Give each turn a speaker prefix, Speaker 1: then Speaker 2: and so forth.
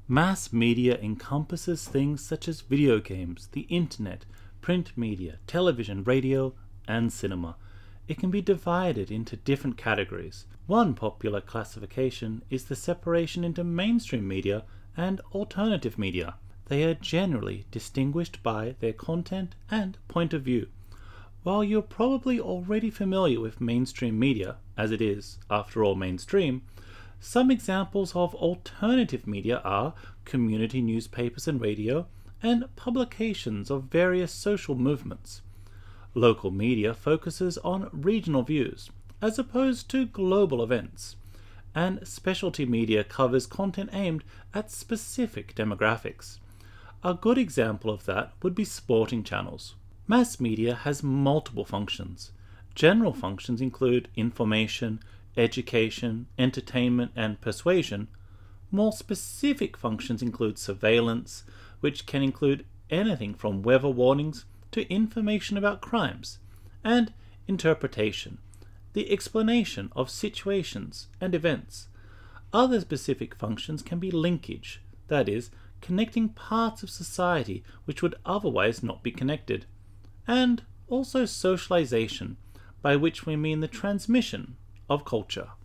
Speaker 1: Mass media encompasses things such as video games, the internet, print media, television, radio, and cinema. It can be divided into different categories. One popular classification is the separation into mainstream media and alternative media. They are generally distinguished by their content and point of view. While you're probably already familiar with mainstream media, as it is, after all, mainstream, some examples of alternative media are community newspapers and radio, and publications of various social movements. Local media focuses on regional views, as opposed to global events, and specialty media covers content aimed at specific demographics. A good example of that would be sporting channels. Mass media has multiple functions. General functions include information, education, entertainment, and persuasion. More specific functions include surveillance, which can include anything from weather warnings to information about crimes, and interpretation, the explanation of situations and events. Other specific functions can be linkage, that is, connecting parts of society which would otherwise not be connected, and also socialization, by which we mean the transmission of culture.